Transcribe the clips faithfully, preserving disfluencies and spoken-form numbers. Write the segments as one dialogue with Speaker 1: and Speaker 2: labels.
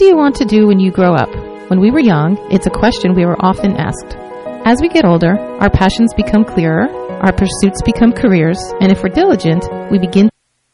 Speaker 1: do you want to do when you grow up? When we were young, it's a question we were often asked. As we get older, our passions become clearer, our pursuits become careers, and if we're diligent, we begin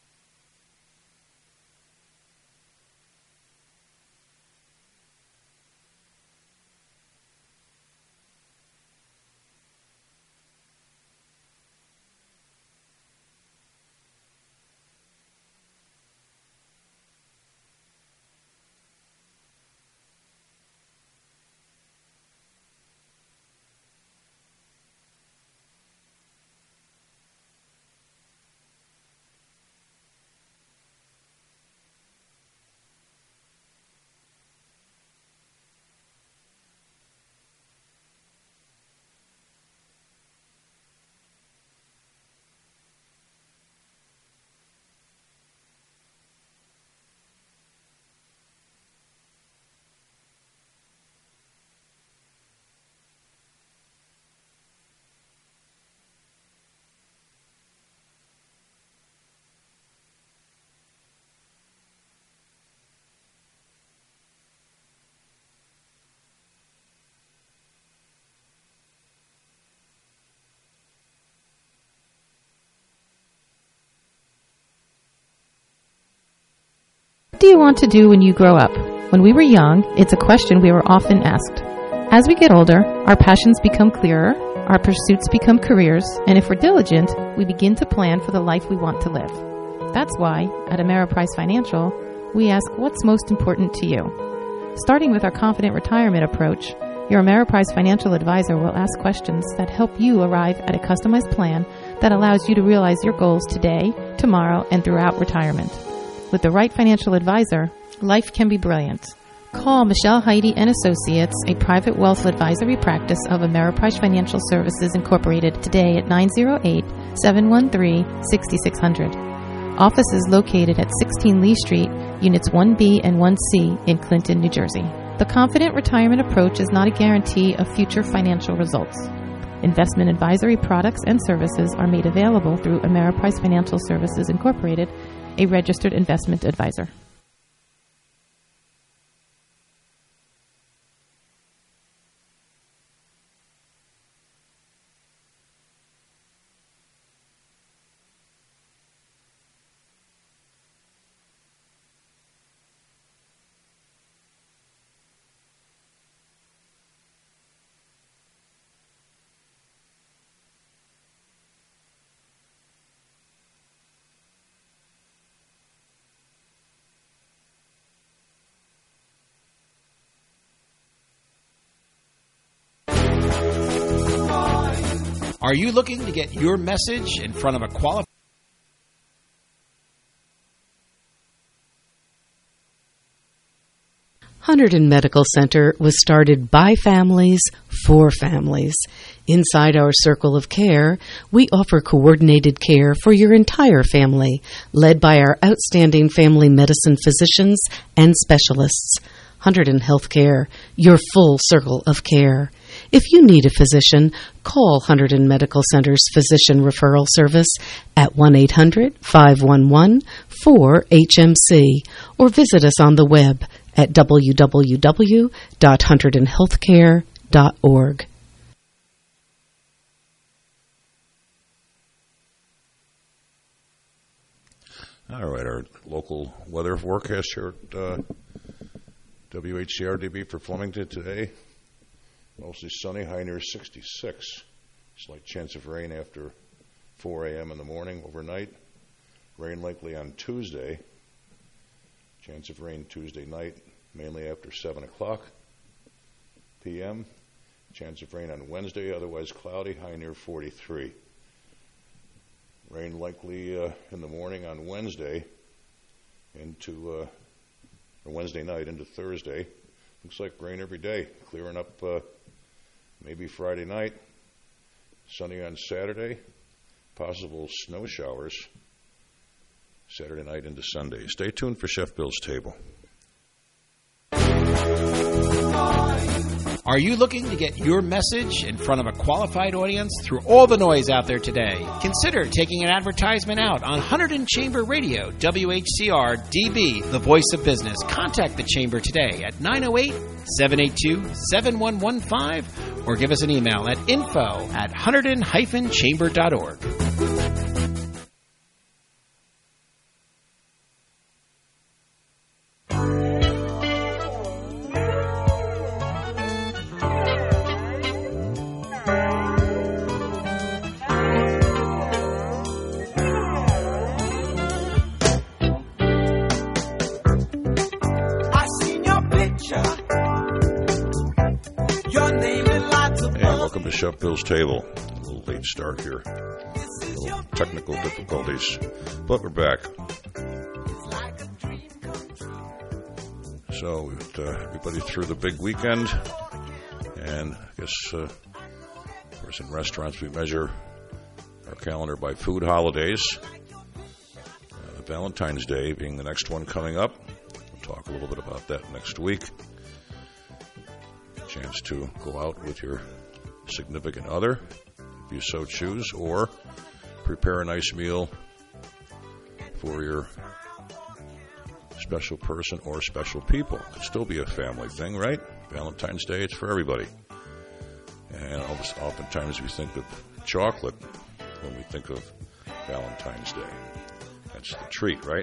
Speaker 1: What do you want to do when you grow up? When we were young, it's a question we were often asked. As we get older, our passions become clearer, our pursuits become careers, and if we're diligent, we begin to plan for the life we want to live. That's why, at Ameriprise Financial, we ask what's most important to you. Starting with our Confident Retirement approach, your Ameriprise Financial advisor will ask questions that help you arrive at a customized plan that allows you to realize your goals today, tomorrow, and throughout retirement. With the right financial advisor, life can be brilliant. Call Michelle Heidi and Associates, a private wealth advisory practice of Ameriprise Financial Services Incorporated, today at nine oh eight, seven one three, six six zero zero. Office is located at sixteen Lee Street, Units one B and one C in Clinton, New Jersey. The Confident Retirement approach is not a guarantee of future financial results. Investment advisory products and services are made available through Ameriprise Financial Services Incorporated, a registered investment advisor.
Speaker 2: Are you looking to get your message in front of a qualified?
Speaker 3: Hunterdon Medical Center was started by families for families. Inside our circle of care, we offer coordinated care for your entire family, led by our outstanding family medicine physicians and specialists. Hunterdon Healthcare, your full circle of care. If you need a physician, call Hunterdon Medical Center's Physician Referral Service at one eight hundred, five one one, four H M C or visit us on the web at w w w dot hunterdon healthcare dot org.
Speaker 4: All right, our local weather forecast here at uh, W H C R D B for Flemington today. Mostly sunny, high near sixty-six. Slight chance of rain after four a.m. in the morning, overnight. Rain likely on Tuesday. Chance of rain Tuesday night, mainly after seven o'clock p m. Chance of rain on Wednesday, otherwise cloudy, high near forty-three. Rain likely uh, in the morning on Wednesday into uh, or Wednesday night into Thursday. Looks like rain every day, clearing up uh, maybe Friday night. Sunny on Saturday. Possible snow showers Saturday night into Sunday. Stay tuned for Chef Bill's Table.
Speaker 2: Are you looking to get your message in front of a qualified audience through all the noise out there today? Consider taking an advertisement out on Hunterdon Chamber Radio, W H C R D B, the voice of business. Contact the Chamber today at nine oh eight, seven eight two, seven one one five or give us an email at info at hunterdon dash chamber dot org.
Speaker 4: Chef Bill's Table. A little late start here. A little technical difficulties. But we're back. So, uh, everybody through the big weekend. And I guess, uh, of course, in restaurants we measure our calendar by food holidays. Uh, Valentine's Day being the next one coming up. We'll talk a little bit about that next week. A chance to go out with your significant other, if you so choose, or prepare a nice meal for your special person or special people. It could still be a family thing, right? Valentine's Day, it's for everybody. And oftentimes we think of chocolate when we think of Valentine's Day. That's the treat, right?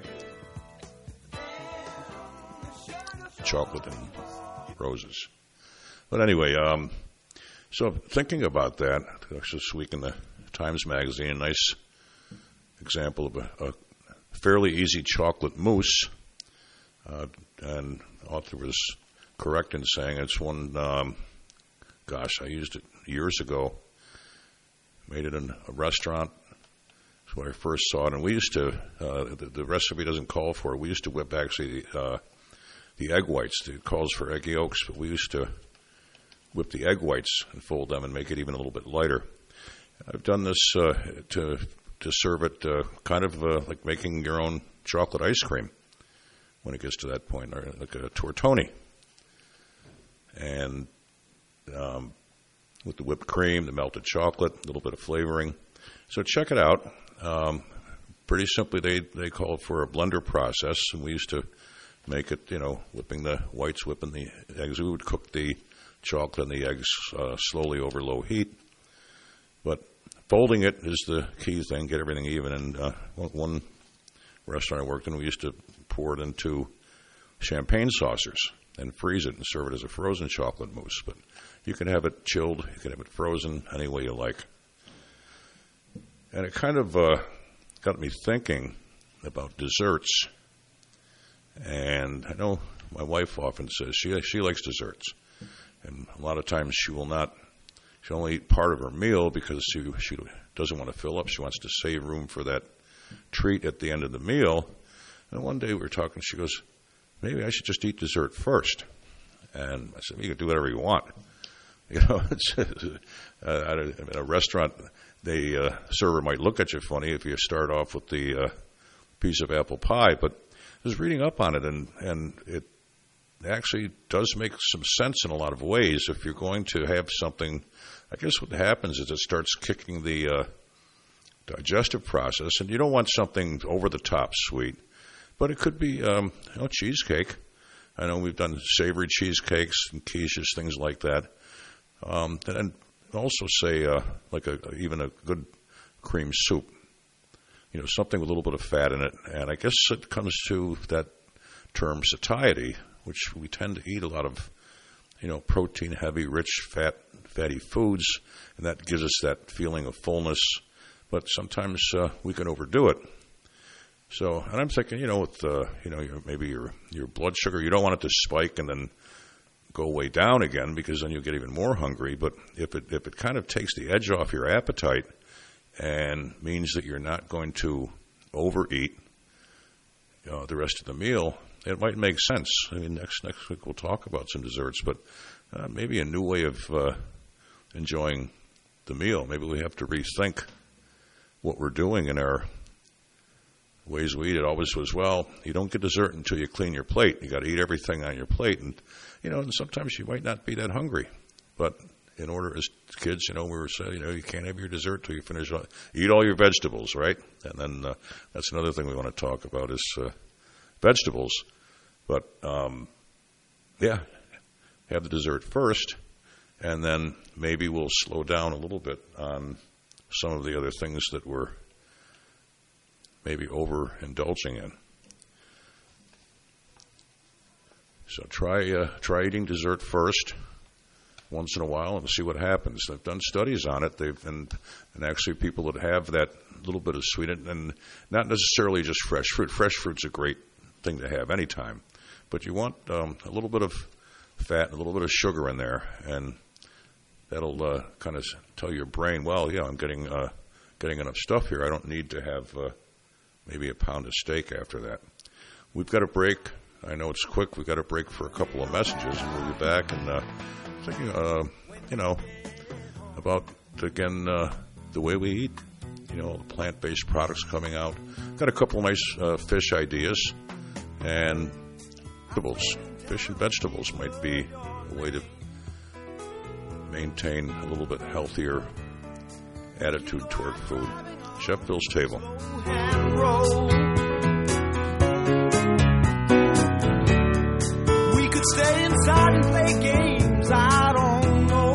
Speaker 4: Chocolate and roses. But anyway, um, so thinking about that, this week in the Times Magazine, a nice example of a, a fairly easy chocolate mousse. Uh, and the author was correct in saying it's one, um, gosh, I used it years ago. Made it in a restaurant. That's when I first saw it. And we used to, uh, the, the recipe doesn't call for it. We used to whip actually the, uh, the egg whites. It calls for egg yolks, but we used to whip the egg whites and fold them and make it even a little bit lighter. I've done this uh, to to serve it uh, kind of uh, like making your own chocolate ice cream when it gets to that point, or like a tortoni. And um, with the whipped cream, the melted chocolate, a little bit of flavoring. So check it out. Um, pretty simply, they, they call for a blender process, and we used to make it, you know, whipping the whites, whipping the eggs. We would cook the chocolate and the eggs uh, slowly over low heat. But folding it is the key thing, get everything even. And uh, one restaurant I worked in, we used to pour it into champagne saucers and freeze it and serve it as a frozen chocolate mousse. But you can have it chilled, you can have it frozen, any way you like. And it kind of uh, got me thinking about desserts. And I know my wife often says she she likes desserts. And a lot of times she will not, she'll only eat part of her meal because she she doesn't want to fill up. She wants to save room for that treat at the end of the meal. And one day we were talking, she goes, maybe I should just eat dessert first. And I said, you can do whatever you want. You know, it's, uh, at, a, at a restaurant, the uh, server might look at you funny if you start off with the uh, piece of apple pie. But I was reading up on it, and, and it actually does make some sense in a lot of ways. If you're going to have something, I guess what happens is it starts kicking the uh, digestive process, and you don't want something over-the-top sweet. But it could be, um, you know, cheesecake. I know we've done savory cheesecakes and quiches, things like that. Um, and also say uh, like a even a good cream soup. You know, something with a little bit of fat in it. And I guess it comes to that term satiety, which we tend to eat a lot of, you know, protein-heavy, rich, fat, fatty foods, and that gives us that feeling of fullness. But sometimes uh, we can overdo it. So, and I'm thinking, you know, with uh, you know, your, maybe your your blood sugar, you don't want it to spike and then go way down again, because then you'll get even more hungry. But if it if it kind of takes the edge off your appetite and means that you're not going to overeat uh, the rest of the meal, it might make sense. I mean, next next week we'll talk about some desserts, but uh, maybe a new way of uh, enjoying the meal. Maybe we have to rethink what we're doing in our ways we eat. It always was, well, you don't get dessert until you clean your plate. You got to eat everything on your plate, and you know, and sometimes you might not be that hungry. but in order, as kids, you know, we were saying, you know, you can't have your dessert till you finish. All, eat all your vegetables, right? And then uh, that's another thing we want to talk about is uh, vegetables. But, um, yeah, have the dessert first, and then maybe we'll slow down a little bit on some of the other things that we're maybe overindulging in. So try uh, try eating dessert first once in a while and see what happens. They've done studies on it. They've and, and actually people that have that little bit of sweetness, and not necessarily just fresh fruit. Fresh fruit's a great thing to have anytime, but you want um, a little bit of fat and a little bit of sugar in there, and that'll uh, kind of tell your brain, well, yeah, I'm getting uh, getting enough stuff here. I don't need to have uh, maybe a pound of steak after that. We've got a break. I know it's quick. We've got a break for a couple of messages, and we'll be back. And uh, thinking, uh, you know, about, again, uh, the way we eat, you know, the plant-based products coming out. Got a couple of nice uh, fish ideas, and vegetables. Fish and vegetables might be a way to maintain a little bit healthier attitude toward food. Chef Bill's Table.
Speaker 5: We could stay inside and play games, I don't know.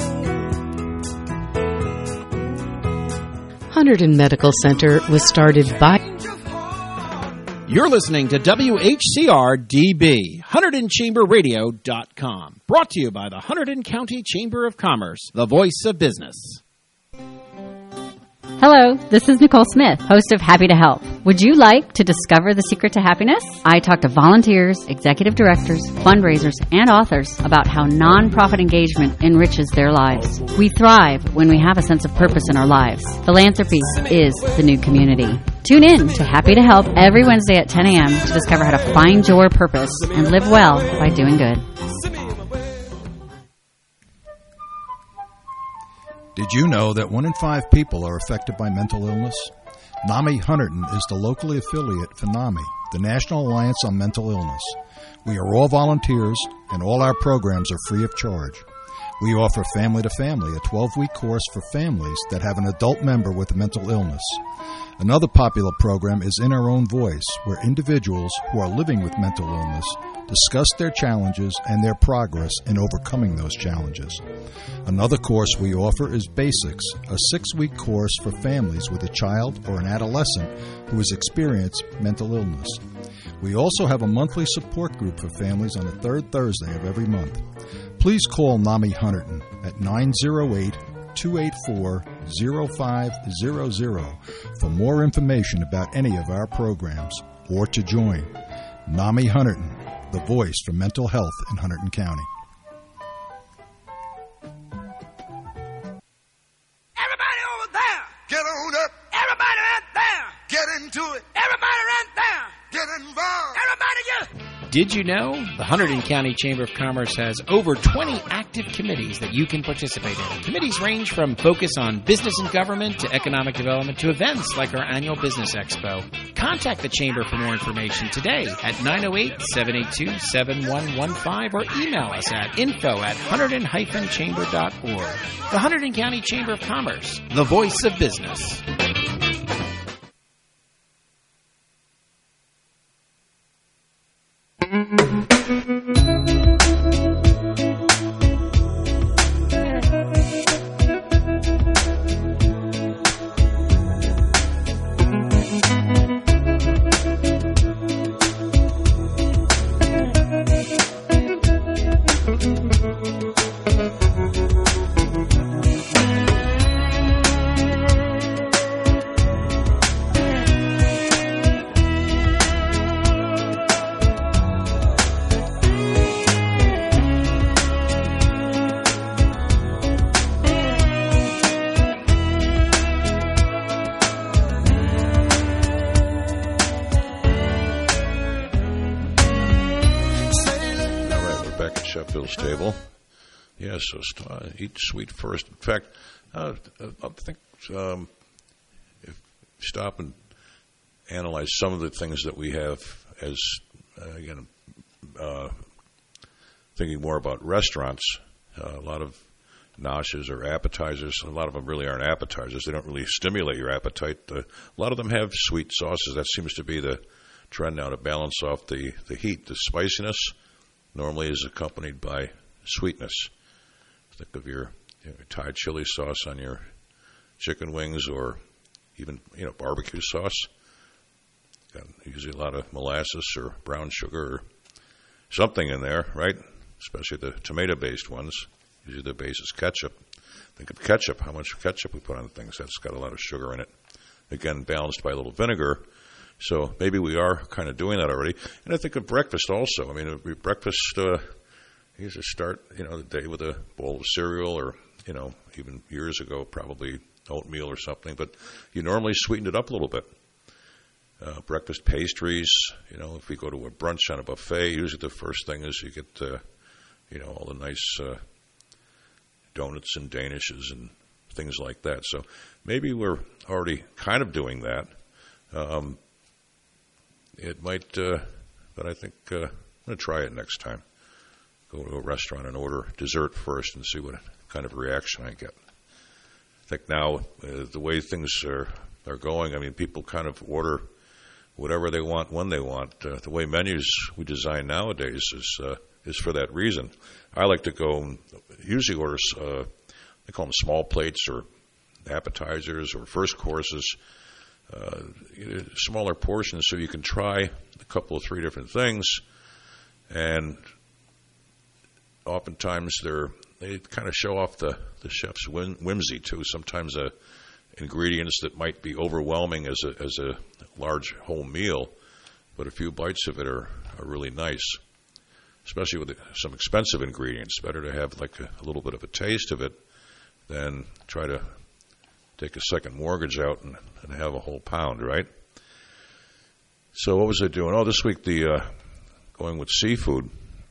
Speaker 3: Hunterdon Medical Center was started by...
Speaker 2: You're listening to W H C R D B, Hunterdon Chamber Radio dot com. Brought to you by the Hunterdon County Chamber of Commerce, the voice of business.
Speaker 6: Hello, this is Nicole Smith, host of Happy to Help. Would you like to discover the secret to happiness? I talk to volunteers, executive directors, fundraisers, and authors about how nonprofit engagement enriches their lives. We thrive when we have a sense of purpose in our lives. Philanthropy is the new community. Tune in to Happy to Help every Wednesday at ten a.m. to discover how to find your purpose and live well by doing good.
Speaker 7: Did you know that one in five people are affected by mental illness? NAMI Hunterdon is the locally affiliate for NAMI, the National Alliance on Mental Illness. We are all volunteers, and all our programs are free of charge. We offer Family to Family, a twelve-week course for families that have an adult member with a mental illness. Another popular program is In Our Own Voice, where individuals who are living with mental illness discuss their challenges and their progress in overcoming those challenges. Another course we offer is Basics, a six-week course for families with a child or an adolescent who has experienced mental illness. We also have a monthly support group for families on the third Thursday of every month. Please call NAMI Hunterdon at nine oh eight, two eight four, oh five hundred for more information about any of our programs or to join. NAMI Hunterdon, the voice for mental health in Hunterdon County.
Speaker 5: Everybody over there, get on up. Everybody right there, get into it. Everybody right there, get involved. Everybody get...
Speaker 2: Did you know the Hunterdon County Chamber of Commerce has over twenty active committees that you can participate in? Committees range from focus on business and government to economic development to events like our annual Business Expo. Contact the Chamber for more information today at nine oh eight, seven eight two, seven one one five or email us at info at hunterdon dash chamber dot org. The Hunterdon County Chamber of Commerce, the voice of business.
Speaker 4: Table. Yes, so uh, eat sweet first. In fact, uh, I think um, if you stop and analyze some of the things that we have as, uh, again, uh, thinking more about restaurants, uh, a lot of noshes or appetizers. A lot of them really aren't appetizers. They don't really stimulate your appetite. Uh, a lot of them have sweet sauces. That seems to be the trend now, to balance off the, the heat. The spiciness normally is accompanied by sweetness. Think of your, you know, Thai chili sauce on your chicken wings, or even, you know, barbecue sauce. Got usually a lot of molasses or brown sugar or something in there, right? Especially the tomato-based ones. Usually the base is ketchup. Think of ketchup, how much ketchup we put on things. That's got a lot of sugar in it. Again, balanced by a little vinegar. So maybe we are kind of doing that already. And I think of breakfast also. I mean, breakfast, uh, you usually start, you know, the day with a bowl of cereal, or, you know, even years ago, probably oatmeal or something. But you normally sweeten it up a little bit. Uh, breakfast pastries, you know, if we go to a brunch on a buffet, usually the first thing is you get, uh, you know, all the nice uh, donuts and danishes and things like that. So maybe we're already kind of doing that. Um, it might, uh, but I think uh, I'm going to try it next time. Go to a restaurant and order dessert first and see what kind of reaction I get. I think now, uh, the way things are, are going, I mean, people kind of order whatever they want when they want. Uh, the way menus we design nowadays is uh, is for that reason. I like to go and usually order, uh, they call them small plates or appetizers or first courses, uh, smaller portions, so you can try a couple of three different things. And oftentimes they're they kind of show off the, the chef's whim, whimsy too. Sometimes uh, ingredients that might be overwhelming as a as a large whole meal, but a few bites of it are, are really nice. Especially with some expensive ingredients. Better to have like a, a little bit of a taste of it than try to take a second mortgage out and, and have a whole pound, right? So what was I doing? Oh, this week the uh, going with seafood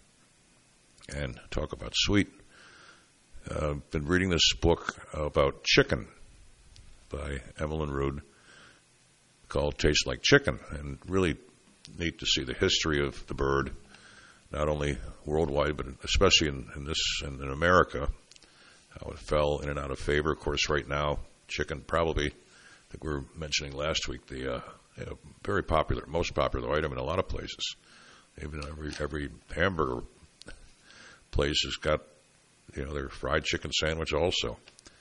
Speaker 4: and talk about sweet. I've uh, been reading this book about chicken by Emmeline Rood called Tastes Like Chicken, and really neat to see the history of the bird, not only worldwide, but especially in, in this in, in America, how it fell in and out of favor. Of course, right now, chicken probably, I think we were mentioning last week, the uh, you know, very popular, most popular item in a lot of places. Even every every hamburger place has got, you know, their fried chicken sandwich also.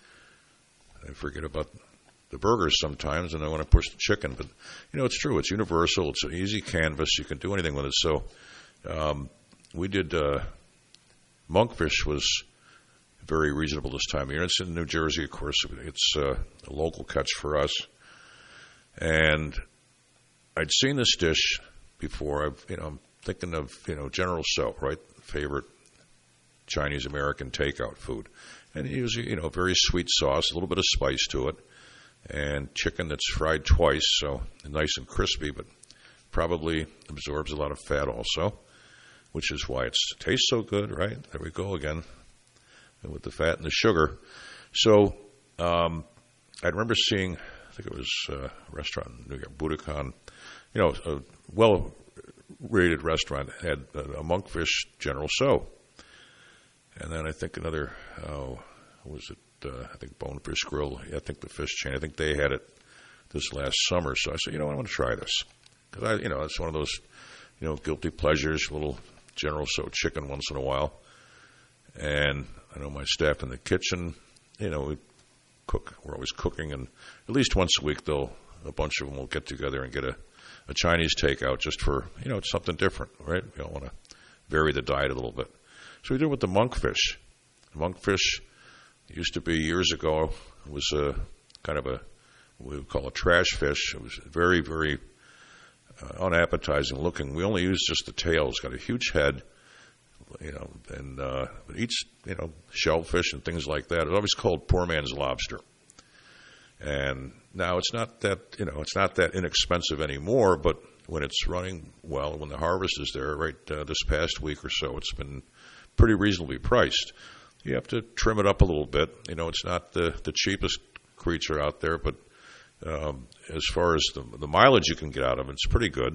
Speaker 4: I forget about the burgers sometimes, and I want to push the chicken. But, you know, it's true. It's universal. It's an easy canvas. You can do anything with it. So um, we did, uh, monkfish was very reasonable this time of year. It's in New Jersey, of course. It's uh, a local catch for us. And I'd seen this dish before. I've, you know, I'm thinking of, you know, General Tso, right? Favorite Chinese-American takeout food. And it was, you know, very sweet sauce, a little bit of spice to it, and chicken that's fried twice, so nice and crispy, but probably absorbs a lot of fat also, which is why it tastes so good, right? There we go again, with the fat and the sugar. So um, I remember seeing, I think it was a restaurant in New York, Budokan, you know, a well-rated restaurant had a monkfish General Tso. And then I think another, oh, was it, uh, I think Bonefish Grill, I think the fish chain, I think they had it this last summer. So I said, you know, I want to try this. Because, I, you know, it's one of those, you know, guilty pleasures, a little General Tso chicken once in a while. And I know my staff in the kitchen, you know, we cook, we're always cooking, and at least once a week they'll, a bunch of them will get together and get a, a Chinese takeout just for, you know, it's something different, right? We don't want to vary the diet a little bit. So we did it with the monkfish. Monkfish used to be years ago, it was a kind of a, what we would call a trash fish. It was very, very uh, unappetizing looking. We only used just the tail. It's got a huge head, you know, and uh, it eats, you know, shellfish and things like that. It's always called poor man's lobster. And now it's not that, you know, it's not that inexpensive anymore, but when it's running well, when the harvest is there, right, uh, this past week or so, it's been pretty reasonably priced. You have to trim it up a little bit. You know, it's not the, the cheapest creature out there, but um, as far as the, the mileage you can get out of it, it's pretty good.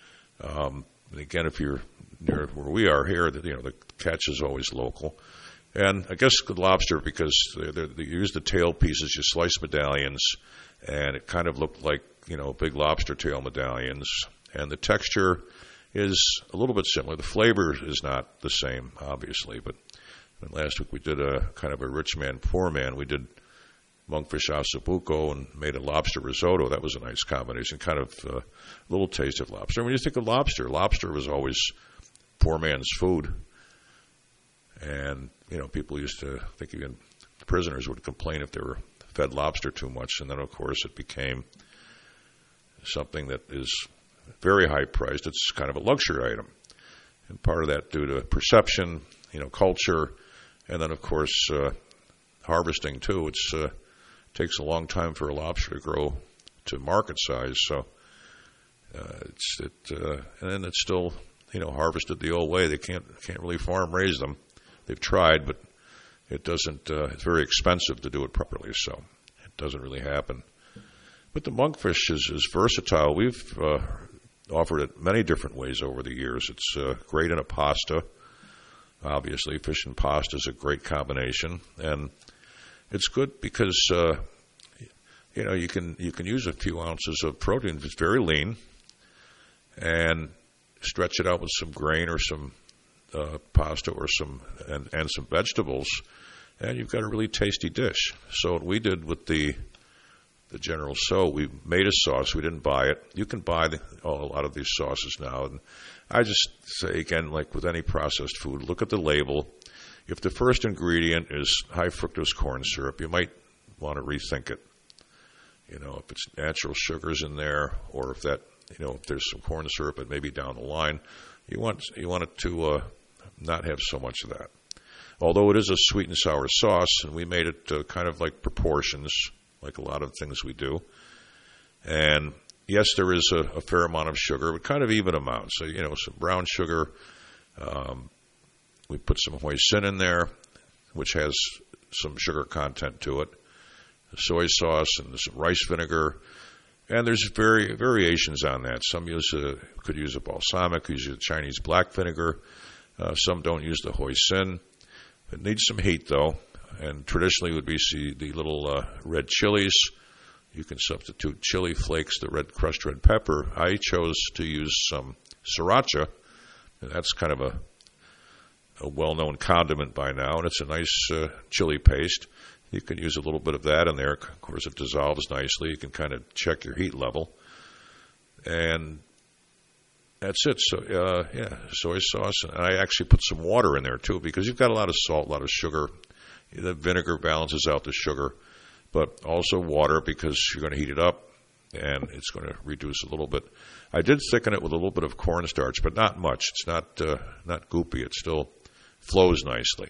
Speaker 4: Um, and again, if you're near where we are here, you know, the catch is always local. And I guess the lobster, because they, they, they use the tail pieces, you slice medallions, and it kind of looked like, you know, big lobster tail medallions. And the texture is a little bit similar. The flavor is not the same, obviously. But last week we did a kind of a rich man, poor man. We did monkfish ossobuco and made a lobster risotto. That was a nice combination, kind of uh, a little taste of lobster. When you think of lobster, lobster was always poor man's food. And, you know, people used to think even prisoners would complain if they were fed lobster too much. And then, of course, it became something that is very high priced. It's kind of a luxury item. And part of that due to perception, you know, culture, and then, of course, uh, harvesting, too. It's uh, takes a long time for a lobster to grow to market size. So uh, it's it, uh, and then it's still, you know, harvested the old way. They can't can't really farm raise them. They've tried, but it doesn't. Uh, it's very expensive to do it properly, so it doesn't really happen. But the monkfish is, is versatile. We've uh, offered it many different ways over the years. It's uh, great in a pasta. Obviously, fish and pasta is a great combination, and it's good because uh, you know you can you can use a few ounces of protein. It's very lean, and stretch it out with some grain or some Uh, pasta or some and, and some vegetables, and you've got a really tasty dish. So what we did with the the General So, we made a sauce. We didn't buy it. You can buy the, oh, a lot of these sauces now. And I just say, again, like with any processed food, look at the label. If the first ingredient is high fructose corn syrup, you might want to rethink it. You know, if it's natural sugars in there, or if that, you know, if there's some corn syrup, it may be down the line. You want you want it to uh, not have so much of that. Although it is a sweet and sour sauce, and we made it uh, kind of like proportions, like a lot of things we do. And yes, there is a, a fair amount of sugar, but kind of even amounts. So, you know, some brown sugar. Um, we put some hoisin in there, which has some sugar content to it. Soy sauce and some rice vinegar. And there's vari- variations on that. Some use a, could use a balsamic, use a Chinese black vinegar. Uh, some don't use the hoisin. It needs some heat, though. And traditionally would be see the little uh, red chilies. You can substitute chili flakes, the red crushed red pepper. I chose to use some sriracha. And that's kind of a, a well-known condiment by now. And it's a nice uh, chili paste. You can use a little bit of that in there. Of course, it dissolves nicely. You can kind of check your heat level. And that's it. So, uh, yeah, soy sauce. And I actually put some water in there, too, because you've got a lot of salt, a lot of sugar. The vinegar balances out the sugar. But also water, because you're going to heat it up, and it's going to reduce a little bit. I did thicken it with a little bit of cornstarch, but not much. It's not uh, not goopy. It still flows nicely.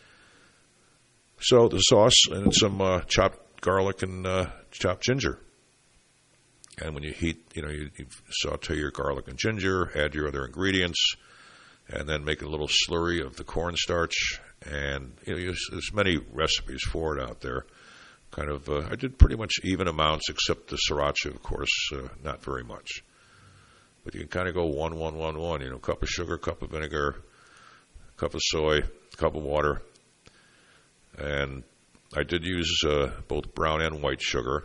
Speaker 4: So the sauce and some uh, chopped garlic and uh, chopped ginger. And when you heat, you know, you, you saute your garlic and ginger, add your other ingredients, and then make a little slurry of the cornstarch. And you know, there's, there's many recipes for it out there. Kind of, uh, I did pretty much even amounts, except the sriracha, of course, uh, not very much. But you can kind of go one, one, one, one. You know, cup of sugar, cup of vinegar, cup of soy, cup of water. And I did use uh, both brown and white sugar.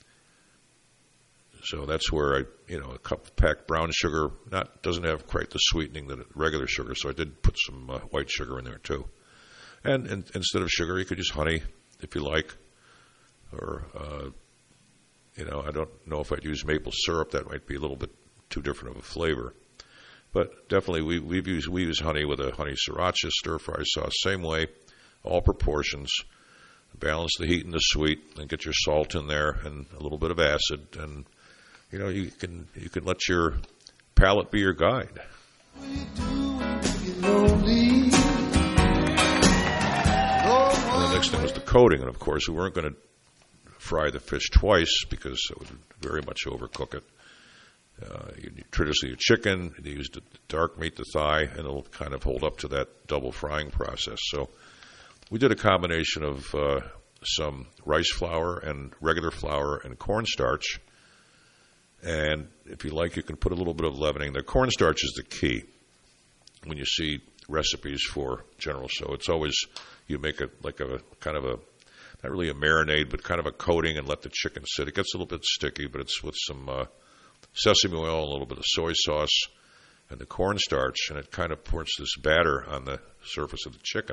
Speaker 4: So that's where I, you know, a cup of packed brown sugar not doesn't have quite the sweetening that regular sugar. So I did put some uh, white sugar in there too. And, and instead of sugar, you could use honey if you like. Or, uh, you know, I don't know if I'd use maple syrup. That might be a little bit too different of a flavor. But definitely we, we've used, we use honey with a honey sriracha stir-fry sauce, same way. All proportions, balance the heat and the sweet, and get your salt in there and a little bit of acid, and you know you can you can let your palate be your guide. And the next thing was the coating, and of course we weren't going to fry the fish twice because it would very much overcook it. Uh, you, traditionally, your chicken, you use the dark meat, the thigh, and it'll kind of hold up to that double frying process. So we did a combination of uh, some rice flour and regular flour and cornstarch. And if you like, you can put a little bit of leavening. The cornstarch is the key. When you see recipes for General So. It's always, you make it like a kind of a, not really a marinade, but kind of a coating and let the chicken sit. It gets a little bit sticky, but it's with some uh, sesame oil, a little bit of soy sauce, and the cornstarch, and it kind of puts this batter on the surface of the chicken.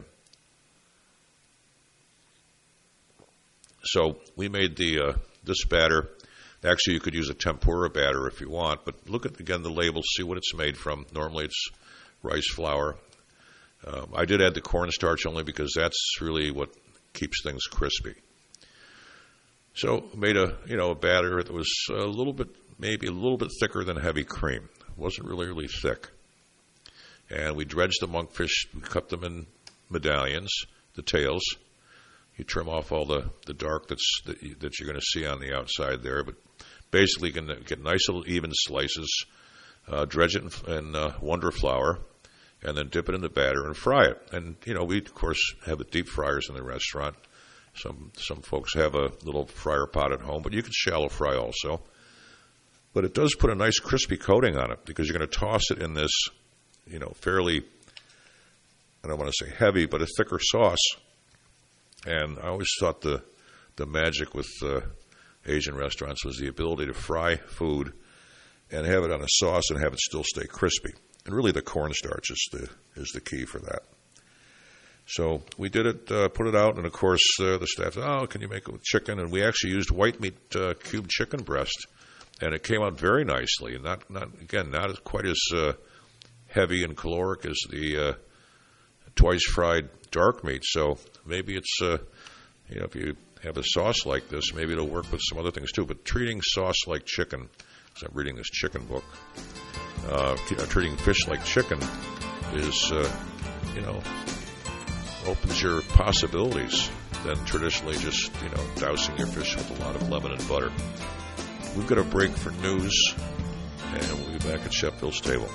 Speaker 4: So we made the uh, this batter. Actually, you could use a tempura batter if you want, but look at, again, the label, see what it's made from. Normally it's rice flour. Um, I did add the cornstarch only because that's really what keeps things crispy. So made a, you know, a batter that was a little bit, maybe a little bit thicker than heavy cream. It wasn't really, really thick. And we dredged the monkfish. We cut them in medallions, the tails. You trim off all the, the dark that's, that, you, that you're going to see on the outside there. But basically, you can get nice little even slices, uh, dredge it in, in uh, Wonder Flour, and then dip it in the batter and fry it. And, you know, we, of course, have the deep fryers in the restaurant. Some some folks have a little fryer pot at home, but you can shallow fry also. But it does put a nice crispy coating on it because you're going to toss it in this, you know, fairly, I don't want to say heavy, but a thicker sauce. And I always thought the the magic with uh, Asian restaurants was the ability to fry food and have it on a sauce and have it still stay crispy. And really the cornstarch is the is the key for that. So we did it, uh, put it out, and of course uh, the staff said, oh, can you make it with chicken? And we actually used white meat uh, cubed chicken breast, and it came out very nicely. And not, not again, not as, quite as uh, heavy and caloric as the uh, twice fried dark meat. So maybe it's, uh, you know, if you have a sauce like this, maybe it'll work with some other things too. But treating sauce like chicken, because I'm reading this chicken book, uh, treating fish like chicken is, uh, you know, opens your possibilities than traditionally just, you know, dousing your fish with a lot of lemon and butter. We've got a break for news, and we'll be back at Chef Bill's table.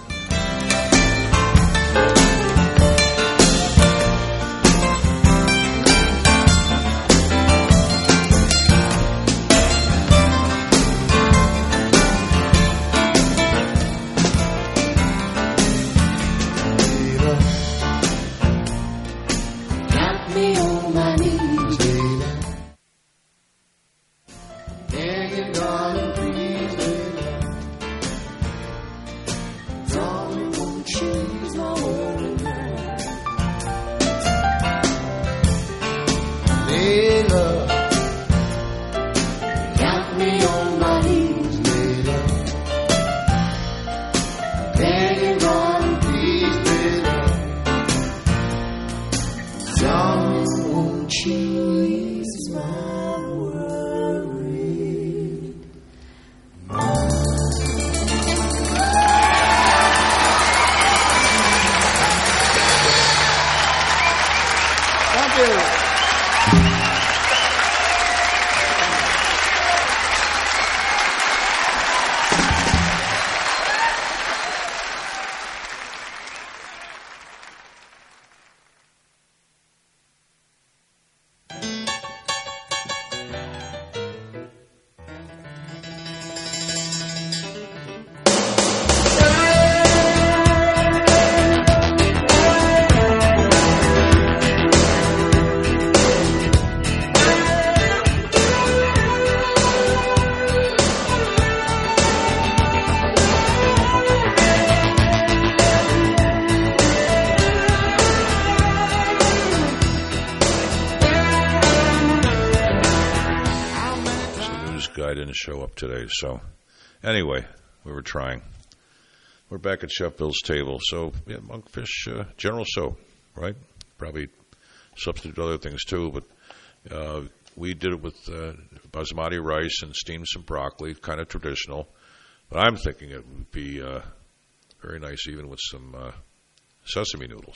Speaker 4: Show up today. So anyway, we were trying. We're back at Chef Bill's table. So yeah, monkfish, uh, General So, right? Probably substitute other things too, but uh, we did it with uh, basmati rice and steamed some broccoli, kind of traditional. But I'm thinking it would be uh, very nice even with some uh, sesame noodles.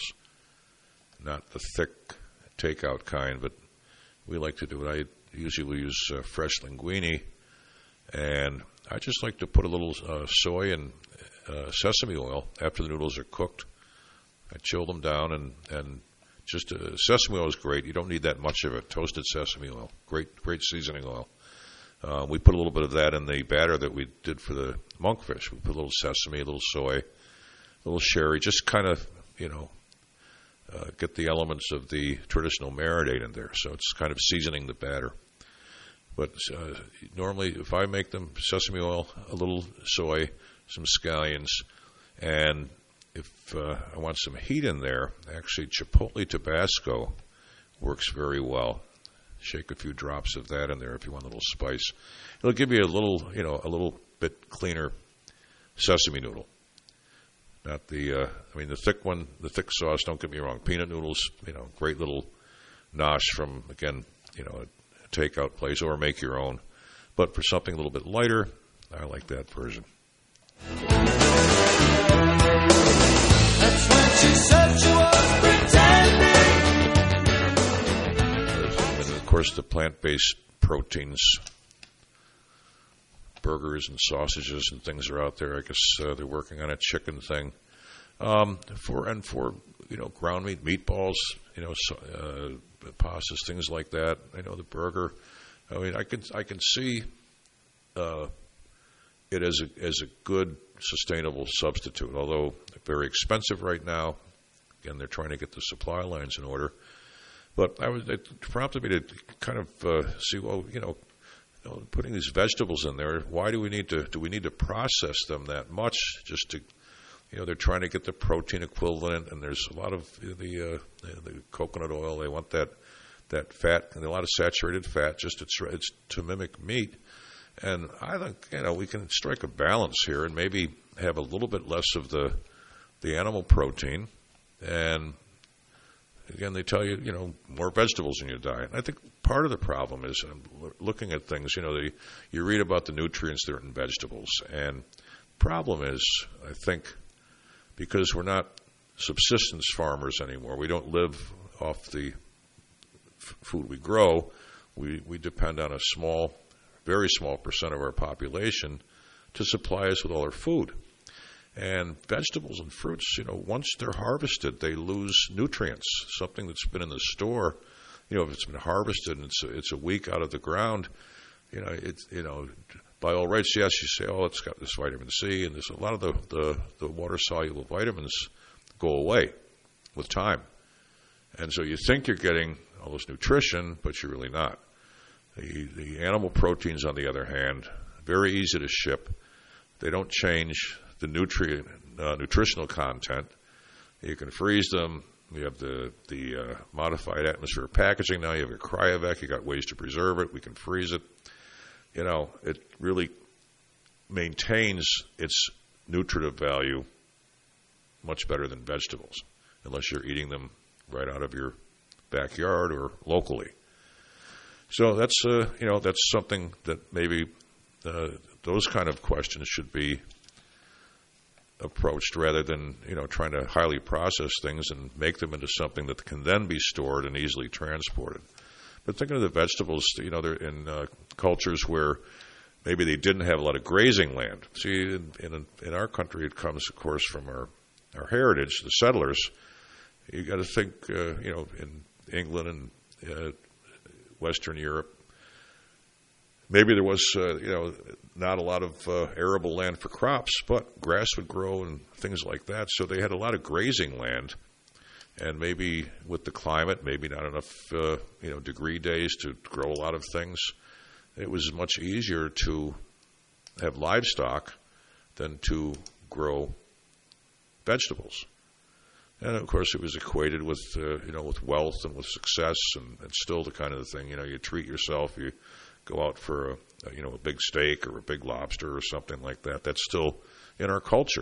Speaker 4: Not the thick takeout kind, but we like to do it. I usually will use uh, fresh linguine. And I just like to put a little uh, soy and uh, sesame oil after the noodles are cooked. I chill them down, and, and just uh, sesame oil is great. You don't need that much of it. Toasted sesame oil, great great seasoning oil. Uh, we put a little bit of that in the batter that we did for the monkfish. We put a little sesame, a little soy, a little sherry, just kind of, you know, uh, get the elements of the traditional marinade in there. So it's kind of seasoning the batter. But uh, normally, if I make them, sesame oil, a little soy, some scallions, and if uh, I want some heat in there, actually Chipotle Tabasco works very well. Shake a few drops of that in there if you want a little spice. It'll give you a little, you know, a little bit cleaner sesame noodle. Not the, uh, I mean, the thick one, the thick sauce, don't get me wrong. Peanut noodles, you know, great little nosh from, again, you know, a takeout place or make your own. But for something a little bit lighter, I like that version.
Speaker 5: That's when she said she was pretending.
Speaker 4: And of course, the plant-based proteins, burgers and sausages and things are out there. I guess uh, they're working on a chicken thing. Um, for and for you know ground meat, meatballs, you know, so, uh, pastas, things like that. I know the burger. I mean, I can I can see uh, it as a as a good sustainable substitute, although very expensive right now. Again, they're trying to get the supply lines in order. But I was it prompted me to kind of uh, see, well, you know, you know, putting these vegetables in there. Why do we need to do we need to process them that much just to, you know, they're trying to get the protein equivalent, and there's a lot of the uh, the coconut oil. They want that that fat and a lot of saturated fat just to, it's to mimic meat. And I think, you know, we can strike a balance here and maybe have a little bit less of the the animal protein. And again, they tell you, you know, more vegetables in your diet. And I think part of the problem is um, looking at things, you know, the, you read about the nutrients that are in vegetables. And the problem is, I think, because we're not subsistence farmers anymore, we don't live off the f- food we grow. We, we depend on a small, very small percent of our population to supply us with all our food. And vegetables and fruits, you know, once they're harvested, they lose nutrients. Something that's been in the store, you know, if it's been harvested and it's a, it's a week out of the ground, you know, it's, you know, by all rights, yes, you say, oh, it's got this vitamin C, and there's a lot of the, the, the water-soluble vitamins go away with time. And so you think you're getting all this nutrition, but you're really not. The, the animal proteins, on the other hand, very easy to ship. They don't change the nutrient uh, nutritional content. You can freeze them. You have the the uh, modified atmosphere packaging now. You have your cryovac. You got ways to preserve it. We can freeze it. You know, it really maintains its nutritive value much better than vegetables, unless you're eating them right out of your backyard or locally. So that's uh, you know that's something that maybe uh, those kind of questions should be approached rather than, you know, trying to highly process things and make them into something that can then be stored and easily transported. But thinking of the vegetables, you know, they're in uh, cultures where maybe they didn't have a lot of grazing land. See, in, in, in our country, it comes, of course, from our, our heritage, the settlers. You got to think, uh, you know, in England and uh, Western Europe, maybe there was, uh, you know, not a lot of uh, arable land for crops, but grass would grow and things like that. So they had a lot of grazing land, and maybe with the climate, maybe not enough, uh, you know, degree days to grow a lot of things. It was much easier to have livestock than to grow vegetables. And of course, it was equated with, uh, you know, with wealth and with success, and it's still the kind of the thing. You know, you treat yourself, you go out for a, a, you know, a big steak or a big lobster or something like that. That's still in our culture.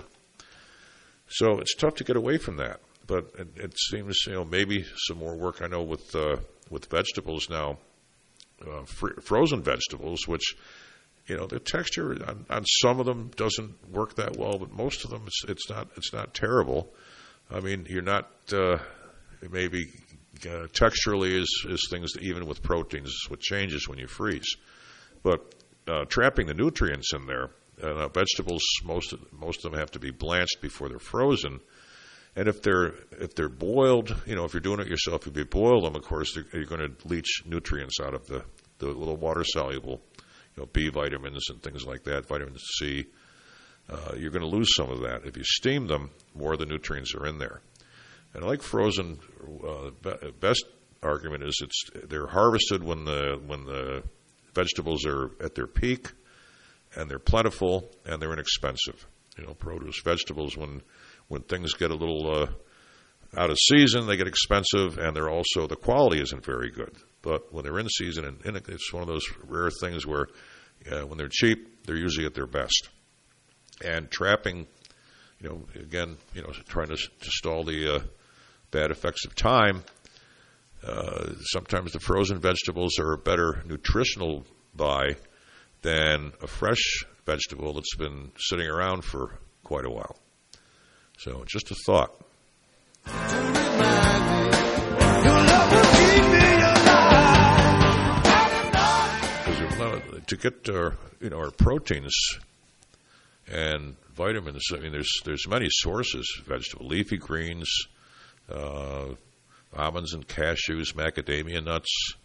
Speaker 4: So it's tough to get away from that. But it, it seems, you know, maybe some more work. I know with uh, with vegetables now, uh, fr- frozen vegetables, which, you know, the texture on, on some of them doesn't work that well, but most of them it's it's not it's not terrible. I mean, you're not uh, maybe. Uh, texturally is, is things that even with proteins is what changes when you freeze. But uh, trapping the nutrients in there, uh, vegetables, most of, most of them have to be blanched before they're frozen. And if they're if they're boiled, you know, if you're doing it yourself, if you boil them, of course, you're going to leach nutrients out of the, the little water-soluble, you know, B vitamins and things like that, vitamin C. Uh, you're going to lose some of that. If you steam them, more of the nutrients are in there. And I like frozen. Uh, be- best argument is it's they're harvested when the when the vegetables are at their peak, and they're plentiful and they're inexpensive. You know, produce, vegetables, when when things get a little uh, out of season, they get expensive, and they're also the quality isn't very good. But when they're in season, and, and it's one of those rare things where uh, when they're cheap, they're usually at their best. And trapping, you know, again, you know, trying to, to stall the uh, bad effects of time. Uh, sometimes the frozen vegetables are a better nutritional buy than a fresh vegetable that's been sitting around for quite a while. So just a thought. To get our, you know, our proteins and vitamins, I mean, there's there's many sources: vegetable, leafy greens, uh, almonds and cashews, macadamia nuts.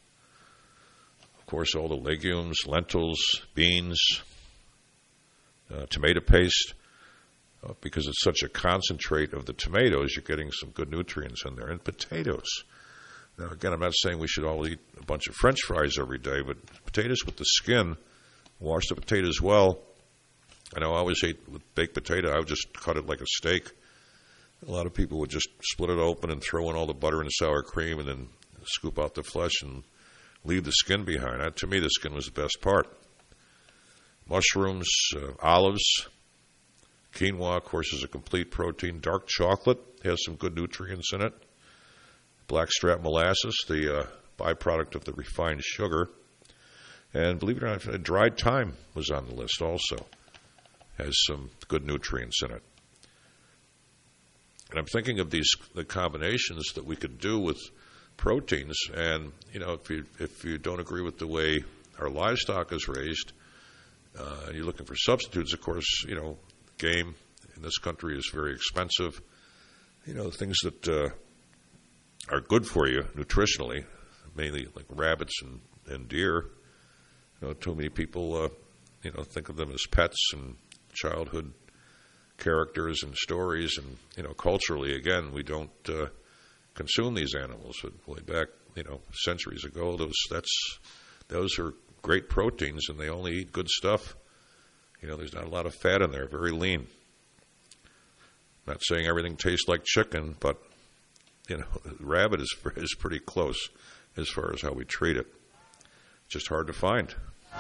Speaker 4: Of course, all the legumes, lentils, beans, uh, tomato paste. Uh, because it's such a concentrate of the tomatoes, you're getting some good nutrients in there. And potatoes. Now, again, I'm not saying we should all eat a bunch of French fries every day, but potatoes with the skin, wash the potatoes well. I know I always ate with baked potato. I would just cut it like a steak. A lot of people would just split it open and throw in all the butter and sour cream and then scoop out the flesh and leave the skin behind. That, to me, the skin was the best part. Mushrooms, uh, olives. Quinoa, of course, is a complete protein. Dark chocolate has some good nutrients in it. Blackstrap molasses, the uh, byproduct of the refined sugar. And believe it or not, dried thyme was on the list also. Has some good nutrients in it. And I'm thinking of these the combinations that we could do with proteins. And, you know, if you, if you don't agree with the way our livestock is raised, uh, and you're looking for substitutes, of course, you know, game in this country is very expensive. You know, things that uh, are good for you nutritionally, mainly like rabbits and, and deer. You know, too many people, uh, you know, think of them as pets and childhood characters and stories. And, you know, culturally, again, we don't uh, consume these animals. But way back, you know, centuries ago, those that's those are great proteins, and they only eat good stuff. You know, there's not a lot of fat in there, very lean. Not saying everything tastes like chicken, but, you know, rabbit is is pretty close as far as how we treat it. Just hard to find.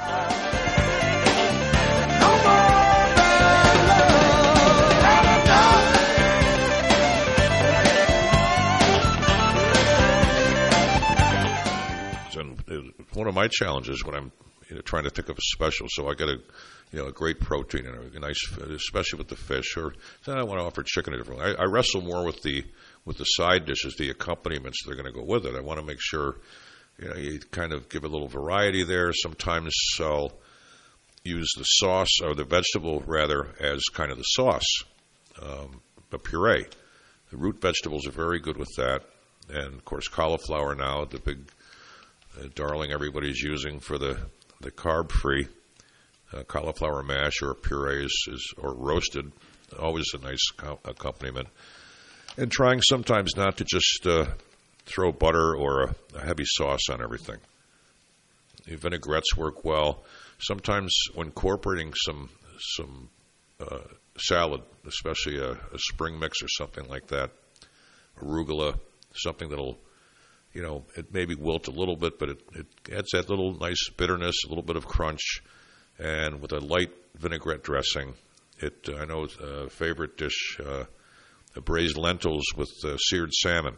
Speaker 4: And one of my challenges when I'm, you know, trying to think of a special, so I get a, you know, a great protein and a nice, especially with the fish, or then I want to offer chicken a different way. I, I wrestle more with the with the side dishes, the accompaniments that are going to go with it. I want to make sure, you know, you kind of give a little variety there. Sometimes I'll use the sauce or the vegetable rather as kind of the sauce, um, a puree. The root vegetables are very good with that, and of course cauliflower now, the big uh, darling everybody's using for the the carb-free uh, cauliflower mash or puree is, is or roasted, always a nice co- accompaniment. And trying sometimes not to just uh, throw butter or a, a heavy sauce on everything. The vinaigrettes work well. Sometimes when incorporating some some uh, salad, especially a, a spring mix or something like that, arugula, something that'll, you know, it maybe wilt a little bit, but it, it adds that little nice bitterness, a little bit of crunch, and with a light vinaigrette dressing, it uh, I know a favorite dish, uh, braised lentils with uh, seared salmon,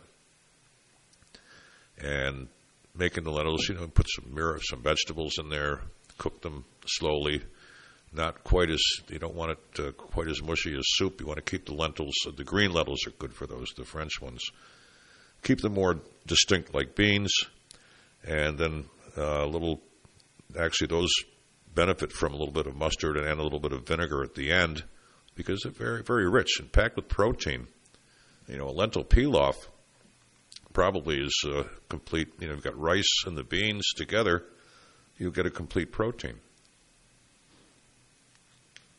Speaker 4: and making the lentils, you know, put some mirror, some vegetables in there, cook them slowly, not quite as, you don't want it uh, quite as mushy as soup. You want to keep the lentils, uh, the green lentils are good for those, the French ones. Keep them more distinct like beans, and then uh, a little, actually those benefit from a little bit of mustard and a little bit of vinegar at the end because they're very, very rich and packed with protein. You know, a lentil pilaf probably is uh, complete, you know, you've got rice and the beans together, you'll get a complete protein.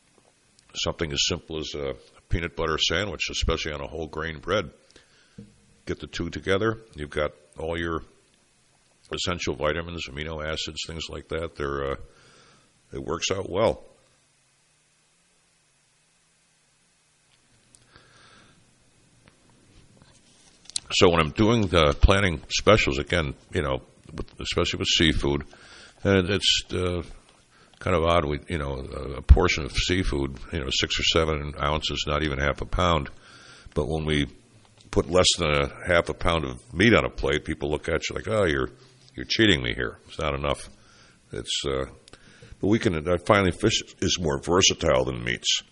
Speaker 4: Something as simple as a peanut butter sandwich, especially on a whole grain bread. get the two together, you've got all your essential vitamins, amino acids, things like that. They're, uh, it works out well. So when I'm doing the planning specials, again, you know, especially with seafood, and it's uh, kind of odd. We, you know, a portion of seafood, you know, six or seven ounces, not even half a pound. But when we put less than a half a pound of meat on a plate, people look at you like, "Oh, you're you're cheating me here. It's not enough." It's, uh, but we can. I find fish is more versatile than meats.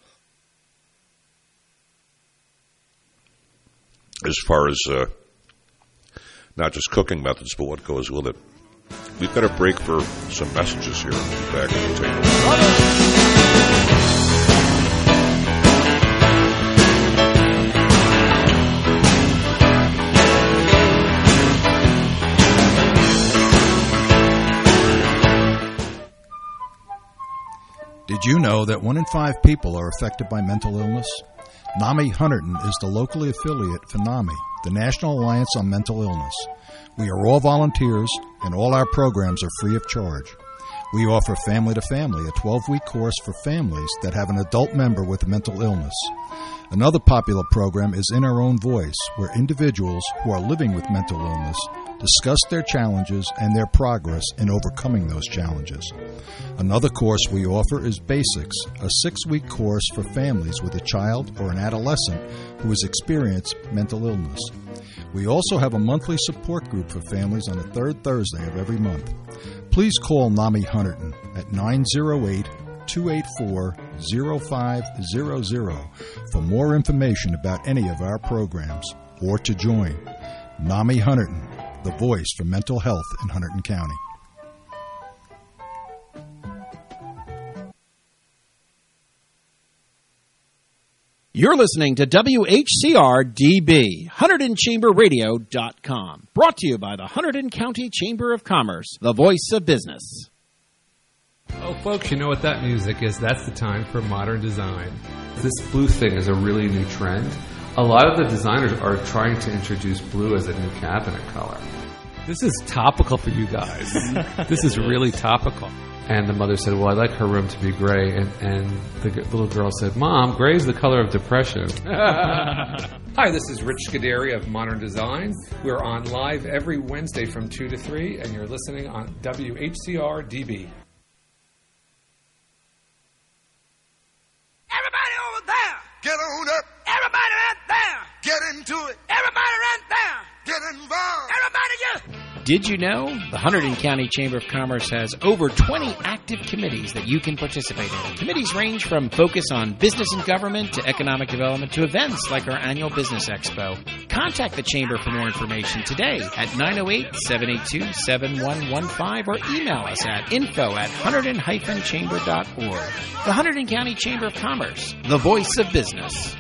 Speaker 4: As far as uh, not just cooking methods, but what goes with it. We've got a break for some messages here. Back at the table.
Speaker 7: Did you know that one in five people are affected by mental illness? NAMI Hunterdon is the locally affiliate for NAMI, the National Alliance on Mental Illness. We are all volunteers, and all our programs are free of charge. We offer Family to Family, a twelve-week course for families that have an adult member with a mental illness. Another popular program is In Our Own Voice, where individuals who are living with mental illness discuss their challenges and their progress in overcoming those challenges. Another course we offer is Basics, a six-week course for families with a child or an adolescent who has experienced mental illness. We also have a monthly support group for families on the third Thursday of every month. Please call NAMI Hunterdon at nine oh eight, two eight four, oh five hundred for more information about any of our programs or to join. NAMI Hunterdon, the voice for mental health in Hunterdon County.
Speaker 2: You're listening to W H C R D B, Hunterdon Chamber Radio dot com. Brought to you by the Hunterdon County Chamber of Commerce, the voice of business.
Speaker 8: Oh, folks, you know what that music is. That's the time for modern design. This blue thing is a really new trend. A lot of the designers are trying to introduce blue as a new cabinet color. This is topical for you guys. This is really topical. And the mother said, well, I'd like her room to be gray. And, and the g- little girl said, Mom, gray is the color of depression. Hi, this is Rich Scuderi of Modern Design. We're on live every Wednesday from two to three, and you're listening on W H C R D B.
Speaker 5: Everybody over there, get on up. Everybody right there, get into it. Everybody right there, get involved. Everybody just...
Speaker 2: Did you know the Hunterdon County Chamber of Commerce has over twenty active committees that you can participate in? Committees range from focus on business and government to economic development to events like our annual Business Expo. Contact the Chamber for more information today at nine oh eight, seven eight two, seven one one five or email us at info at hunterdon dash chamber dot org. The Hunterdon County Chamber of Commerce, the voice of business.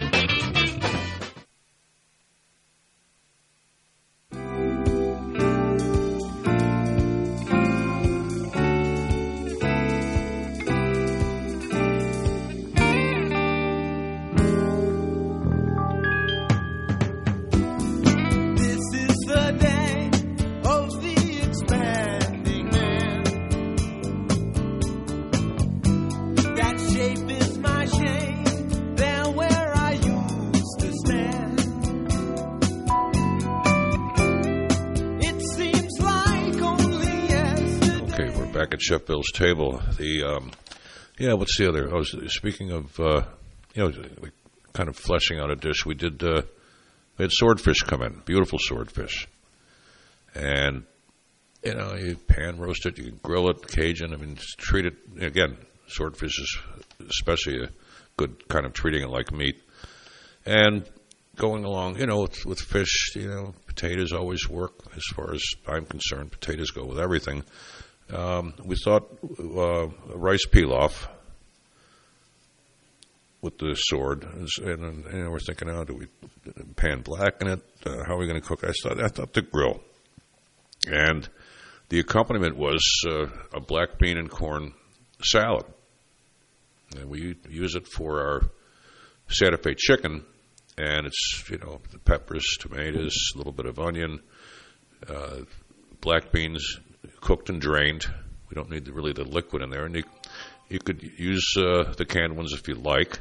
Speaker 4: Chef Bill's table. The um, yeah, what's the other? I was speaking of uh, you know, kind of fleshing out a dish. We did uh, we had swordfish come in, beautiful swordfish, and you know, you pan roast it, you can grill it, Cajun. I mean, treat it again. Swordfish is especially a good kind of treating it like meat, and going along, you know, with, with fish, you know, potatoes always work as far as I'm concerned. Potatoes go with everything. Um, we thought uh, rice pilaf with the sword, and, and, and we're thinking, oh, do we pan blacken it? Uh, how are we going to cook it? I thought, I thought the grill. And the accompaniment was uh, a black bean and corn salad. And we use it for our Santa Fe chicken, and it's, you know, the peppers, tomatoes, a little bit of onion, uh, black beans cooked and drained. We don't need the, really the liquid in there. And you, you could use uh, the canned ones if you like,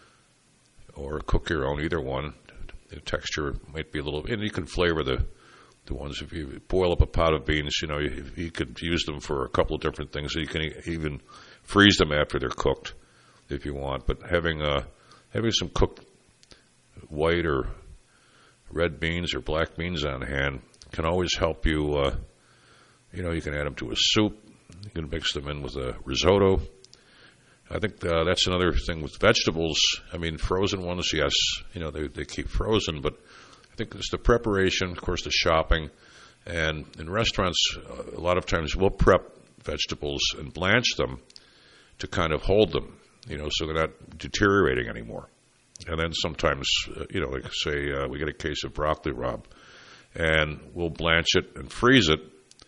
Speaker 4: or cook your own, either one. The texture might be a little, and you can flavor the the ones. If you boil up a pot of beans, you know, you, you could use them for a couple of different things. You can even freeze them after they're cooked if you want. But having uh, having some cooked white or red beans or black beans on hand can always help you. Uh, you know, you can add them to a soup. You can mix them in with a risotto. I think uh, that's another thing with vegetables. I mean, frozen ones, yes, you know, they they keep frozen, but I think it's the preparation, of course, the shopping, and in restaurants, uh, a lot of times we'll prep vegetables and blanch them to kind of hold them, you know, so they're not deteriorating anymore. And then sometimes, uh, you know, like say uh, we get a case of broccoli rabe, and we'll blanch it and freeze it,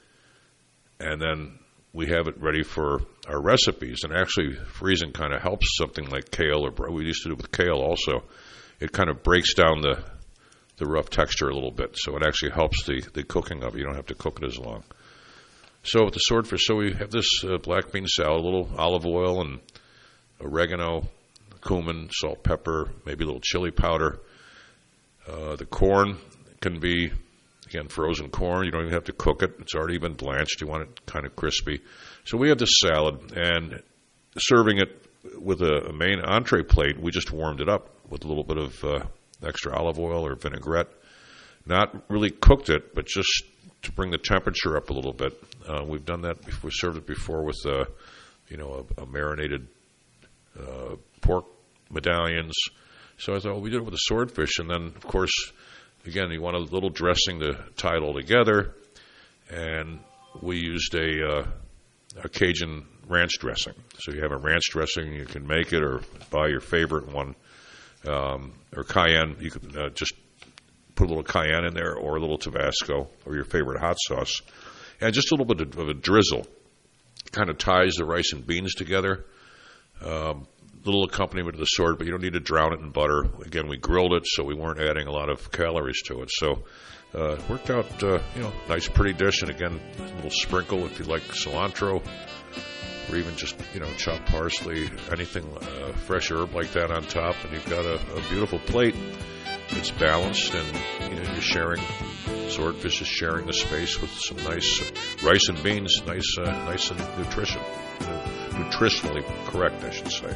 Speaker 4: and then we have it ready for our recipes. And actually, freezing kind of helps something like kale, or we used to do with kale also. It kind of breaks down the the rough texture a little bit, so it actually helps the, the cooking of it. You don't have to cook it as long. So with the swordfish, so we have this uh, black bean salad, a little olive oil and oregano, cumin, salt, pepper, maybe a little chili powder. Uh, the corn can be, again, frozen corn. You don't even have to cook it. It's already been blanched. You want it kind of crispy. So we have this salad, and serving it with a, a main entree plate, we just warmed it up with a little bit of uh, extra olive oil or vinaigrette. Not really cooked it, but just to bring the temperature up a little bit. Uh, we've done that. We've served it before with, uh, you know, a, a marinated uh, pork medallions. So I thought, well, we did it with a swordfish, and then, of course, again, you want a little dressing to tie it all together, and we used a, uh, a Cajun ranch dressing. So you have a ranch dressing, you can make it or buy your favorite one, um, or cayenne. You can uh, just put a little cayenne in there, or a little Tabasco, or your favorite hot sauce, and just a little bit of, of a drizzle. Kind of ties the rice and beans together. Um, little accompaniment of the sort, but you don't need to drown it in butter. Again, we grilled it, so we weren't adding a lot of calories to it. So uh, it worked out, uh, you know, nice, pretty dish. And again, a little sprinkle if you like cilantro, or even just, you know, chopped parsley, anything, uh, fresh herb like that on top, and you've got a, a beautiful plate. It's balanced, and you know, you're sharing. Swordfish is sharing the space with some nice uh, rice and beans, nice, uh, nice and nutrition, uh, nutritionally correct, I should say.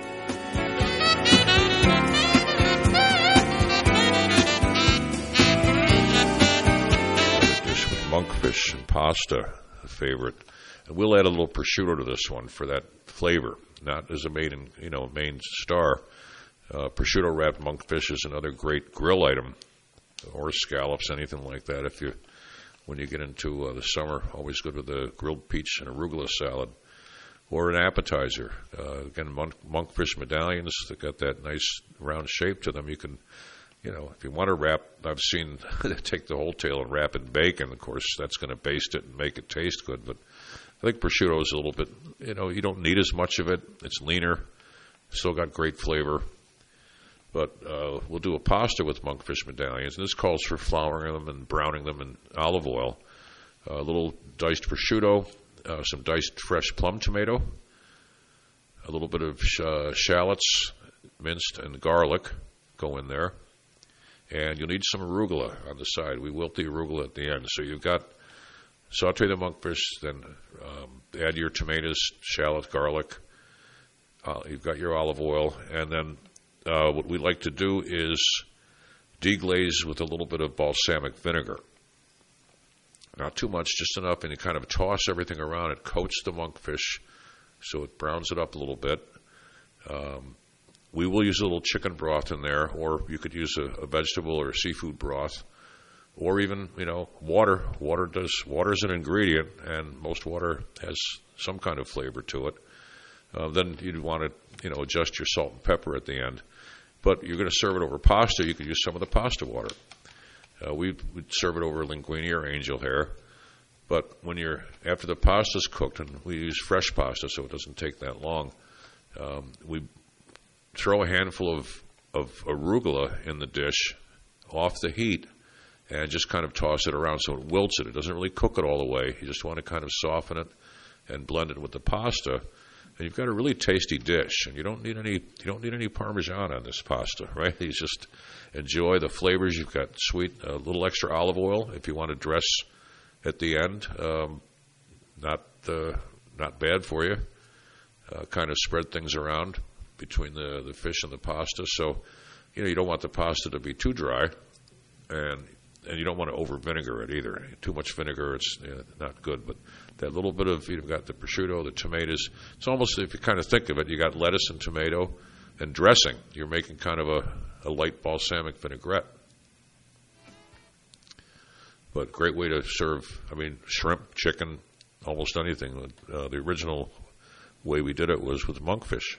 Speaker 4: Dish with monkfish and pasta, a favorite. And we'll add a little prosciutto to this one for that flavor, not as a main, you know, main star. Uh, prosciutto wrapped monkfish is another great grill item, or scallops, anything like that. If you, when you get into uh, the summer, always good with a grilled peach and arugula salad, or an appetizer. Uh, again, monk, monkfish medallions that got that nice round shape to them. You can, you know, if you want to wrap, I've seen take the whole tail and wrap it in bacon. Of course, that's going to baste it and make it taste good. But I think prosciutto is a little bit, you know, you don't need as much of it. It's leaner, still got great flavor. But uh, we'll do a pasta with monkfish medallions, and this calls for flouring them and browning them in olive oil. A little diced prosciutto, uh, some diced fresh plum tomato, a little bit of sh- uh, shallots, minced, and garlic go in there. And you'll need some arugula on the side. We wilt the arugula at the end. So you've got saute the monkfish, then um, add your tomatoes, shallot, garlic. Uh, you've got your olive oil, and then Uh, what we like to do is deglaze with a little bit of balsamic vinegar. Not too much, just enough, and you kind of toss everything around. It coats the monkfish, so it browns it up a little bit. Um, we will use a little chicken broth in there, or you could use a, a vegetable or a seafood broth, or even, you know, water. Water does water is an ingredient, and most water has some kind of flavor to it. Uh, then you'd want to, you know, adjust your salt and pepper at the end. But you're going to serve it over pasta, you could use some of the pasta water. Uh, we'd, we'd serve it over linguine or angel hair. But when you're, after the pasta's cooked, and we use fresh pasta so it doesn't take that long, um, we throw a handful of of arugula in the dish off the heat and just kind of toss it around so it wilts it. It doesn't really cook it all the way. You just want to kind of soften it and blend it with the pasta. And you've got a really tasty dish, and you don't need any you don't need any Parmesan on this pasta, right? You just enjoy the flavors. You've got sweet, a little extra olive oil if you want to dress at the end. Um, not uh, not bad for you. Uh, kind of spread things around between the, the fish and the pasta. So, you know, you don't want the pasta to be too dry, and and you don't want to over vinegar it either. Too much vinegar, it's you know, not good. But that little bit of, you've got the prosciutto, the tomatoes. It's almost, if you kind of think of it, you got lettuce and tomato and dressing. You're making kind of a, a light balsamic vinaigrette. But great way to serve, I mean, shrimp, chicken, almost anything. Uh, the original way we did it was with monkfish.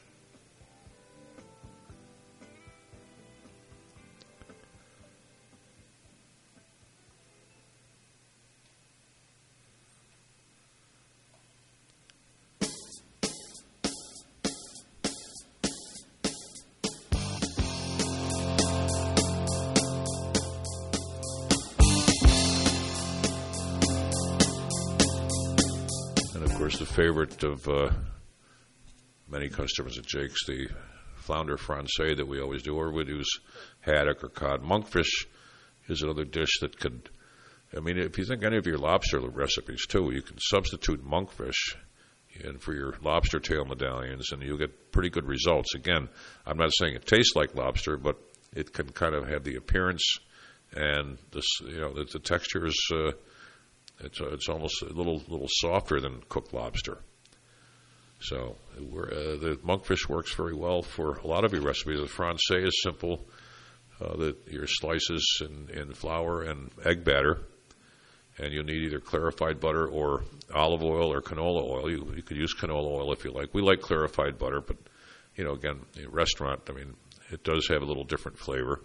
Speaker 4: The favorite of uh, many customers at Jake's, the flounder francais that we always do, or we use haddock or cod. Monkfish is another dish that could, I mean, if you think any of your lobster recipes too, you can substitute monkfish in for your lobster tail medallions, and you'll get pretty good results. Again, I'm not saying it tastes like lobster, but it can kind of have the appearance and this, you know, the, the texture is. Uh, It's uh, it's almost a little little softer than cooked lobster. So we're, uh, the monkfish works very well for a lot of your recipes. The francais is simple. Uh, the, your slices in, in flour and egg batter, and you'll need either clarified butter or olive oil or canola oil. You, you could use canola oil if you like. We like clarified butter, but you know, again, a restaurant, I mean, it does have a little different flavor.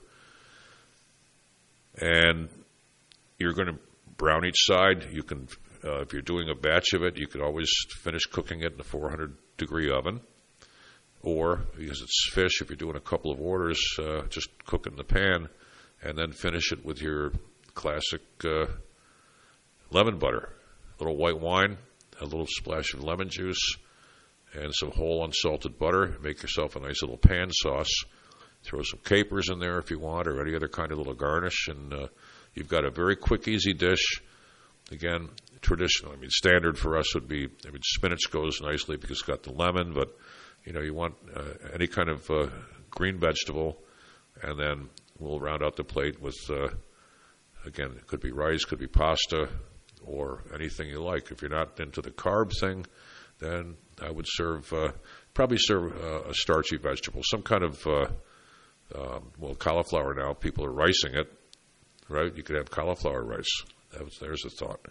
Speaker 4: And you're going to brown each side. You can, uh, if you're doing a batch of it, you could always finish cooking it in a four hundred degree oven. Or, because it's fish, if you're doing a couple of orders, uh, just cook it in the pan and then finish it with your classic uh, lemon butter. A little white wine, a little splash of lemon juice, and some whole unsalted butter. Make yourself a nice little pan sauce. Throw some capers in there if you want, or any other kind of little garnish, and uh, you've got a very quick, easy dish. Again, traditional. I mean, standard for us would be, I mean, spinach goes nicely because it's got the lemon, but, you know, you want uh, any kind of uh, green vegetable, and then we'll round out the plate with, uh, again, it could be rice, could be pasta, or anything you like. If you're not into the carb thing, then I would serve, uh, probably serve uh, a starchy vegetable, some kind of, uh, um, well, cauliflower now, people are ricing it. Right? You could have cauliflower rice. That was, there's a thought.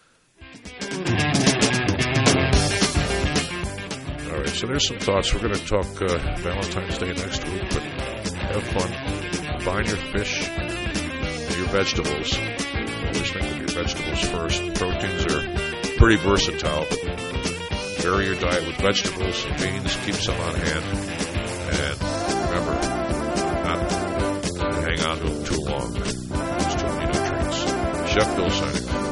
Speaker 4: All right, so there's some thoughts. We're going to talk uh, Valentine's Day next week, but have fun. Combine your fish and your vegetables. Always think of your vegetables first. Proteins are pretty versatile, but vary your diet with vegetables and beans. Keep some on hand. And remember, not to hang on to them too long. Chef Bill signing off.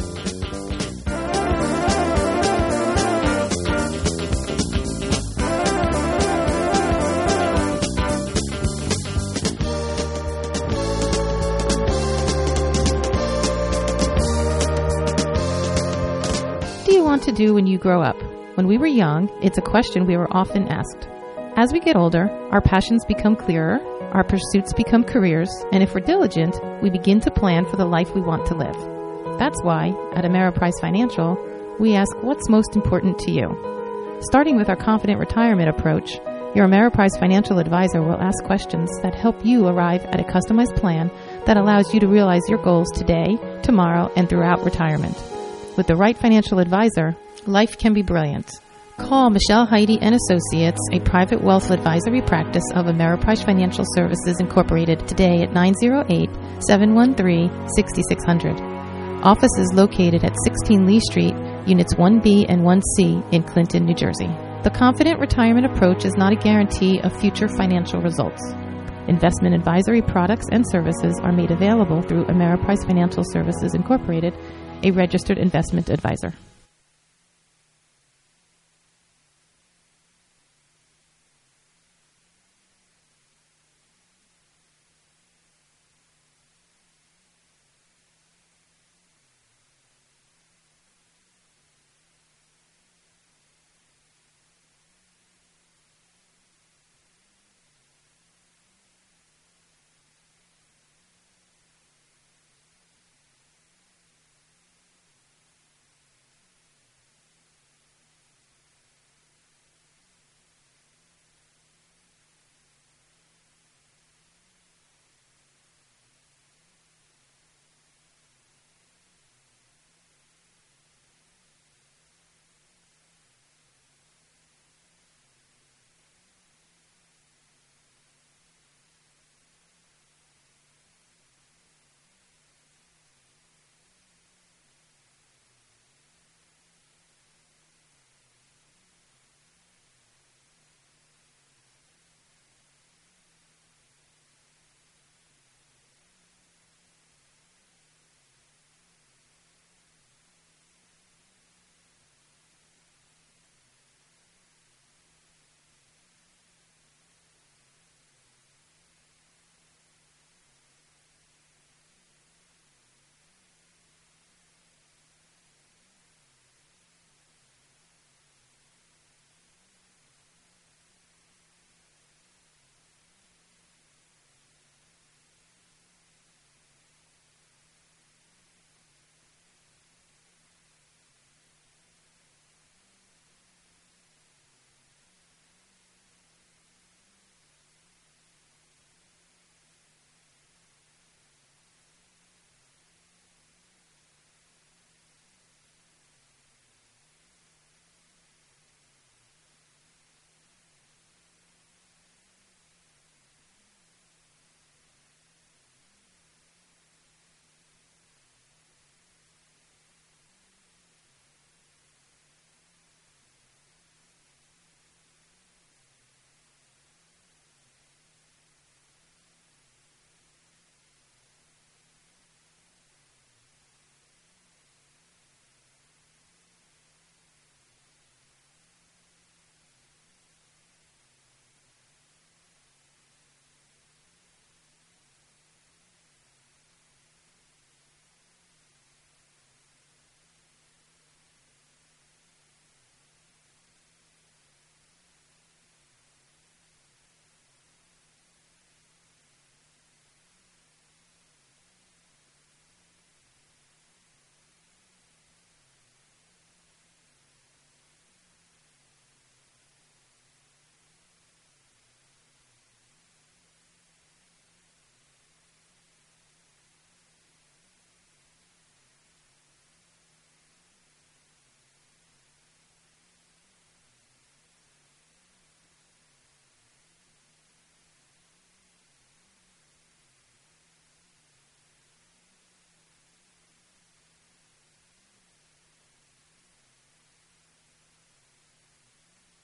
Speaker 1: What do you want to do when you grow up? When we were young, it's a question we were often asked. As we get older, our passions become clearer, our pursuits become careers, and if we're diligent, we begin to plan for the life we want to live. That's why, at Ameriprise Financial, we ask what's most important to you. Starting with our Confident Retirement approach, your Ameriprise Financial advisor will ask questions that help you arrive at a customized plan that allows you to realize your goals today, tomorrow, and throughout retirement. With the right financial advisor, life can be brilliant. Call Michelle Heidi and Associates, a private wealth advisory practice of Ameriprise Financial Services Incorporated, today at nine oh eight, seven one three, six six zero zero. Offices located at sixteen Lee Street, Units one B and one C in Clinton, New Jersey. The Confident Retirement approach is not a guarantee of future financial results. Investment advisory products and services are made available through Ameriprise Financial Services Incorporated, a registered investment advisor.